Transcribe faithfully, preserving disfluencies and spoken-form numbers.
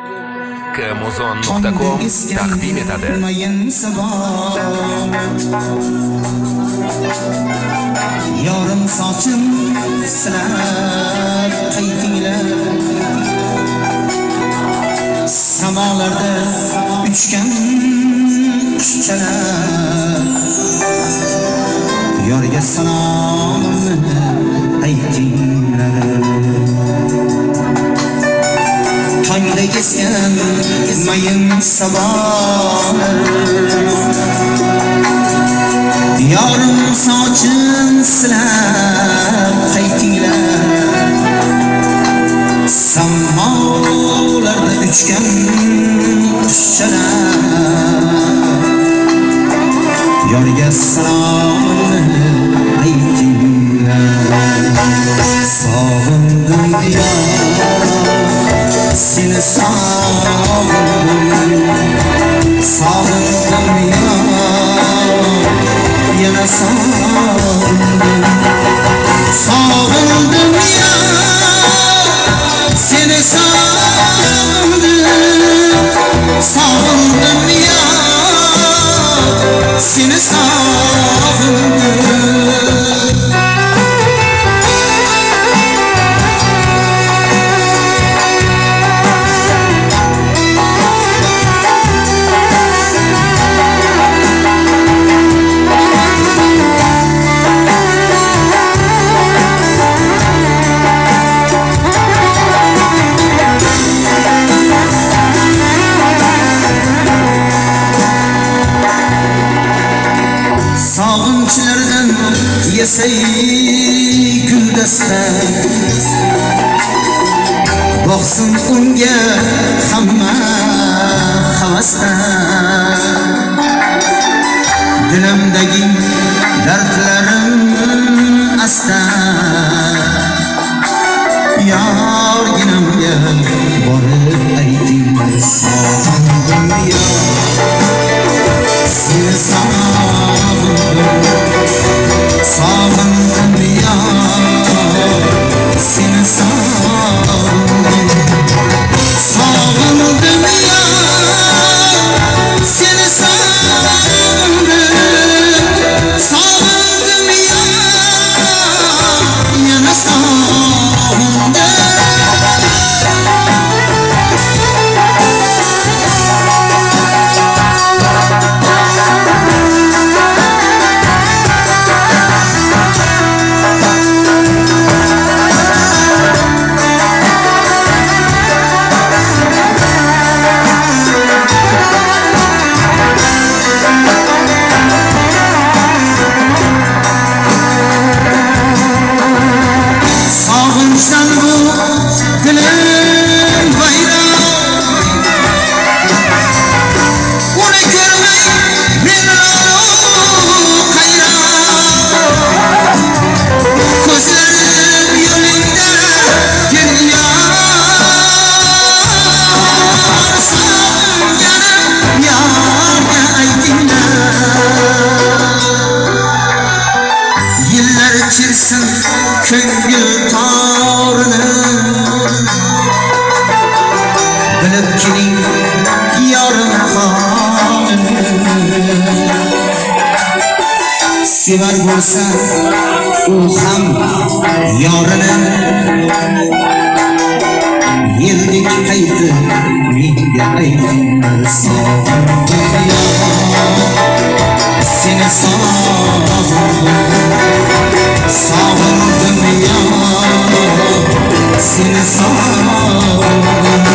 Kamuzon nuqta com taqdim etadi. Yorim sochim silab qaytinglar, samolarda uchgan qushchalar, yorga salomni aytinglar. Tongda esgan mayin sabolar, yorim sochim silab qaytinglar, samolarda uchgan qushchalar, yorga salomni aytinglar. Sog'indim yor, seni sog'indim, sog'indim yor, yana sog'indim, sog'indim yor, seni sog'indim, sog'indim yor, seni sog'indim. Sog'inchlardan yasay guldasta, boqsin unga hamma havasda. Dilimdagi dardlarim asta, yorginamga borib aytinglar. Sog'indim yor, seni sog'indim, sog'indim yor, seni sog'indim, sog'indim yor, seni sog'indim, sog'indim yor, yana sog'indim. Ko'ngil torini bilib keling yorim holini. Sevar bo'lsa u ham yorini, yeldek qaytib menga aytinglar. Sog'indim yor, seni sog'indim, sog'indim yor, seni sog'indim.